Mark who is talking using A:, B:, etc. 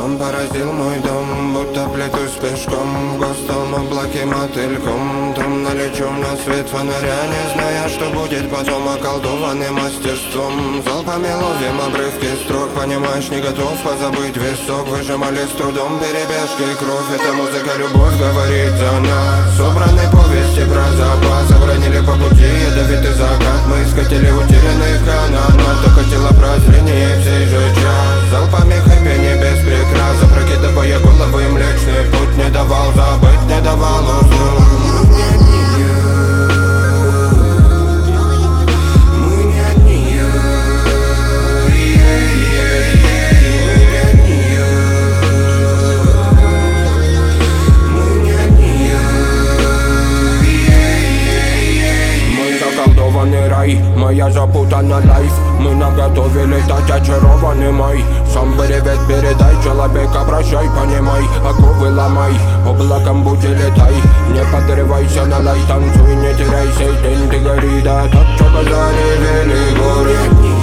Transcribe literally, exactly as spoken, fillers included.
A: сон поразил мой дом, будто плетусь пешком, в густом облаке мотыльком. Томно лечу на свет фонаря, не зная, что будет потом, околдованным мастерством. Залпами ловим обрывки строк, понимаешь, не готов позабыть висок. Выжимали с трудом перебежки кровь, эта музыка любовь говорит за нас. Собраны повести про запас, обронили по пути ядовитый закат. Мы скатили утерянных канонов, только тело прозрение в сей же час. Залпами хэппи не без прикрас, опрокидывая головы, млечный путь не давал забыть, не давал уснуть. Рай, моя запутана лайф. Мы наготове летать, очарованный май. Сам привет передай, человека прощай, понимай. Оковы ломай, облаком будь и летай. Не подрывайся на лай, танцуй, не теряйся. День ты гори, да так, что заревели горы.